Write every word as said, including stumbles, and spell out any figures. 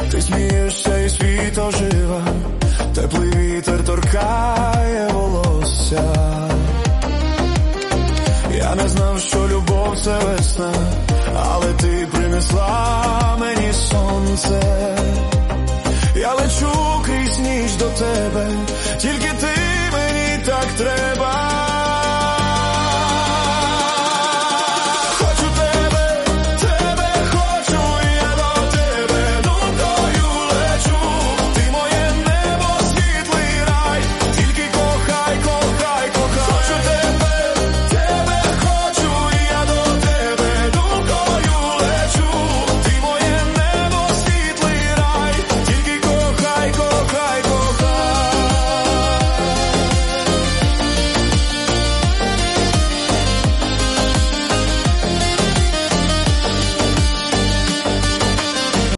Ти смієшся і світ ожива, теплий вітер торкає волосся. Я не знав, що любов це весна, але ти принесла мені сонце.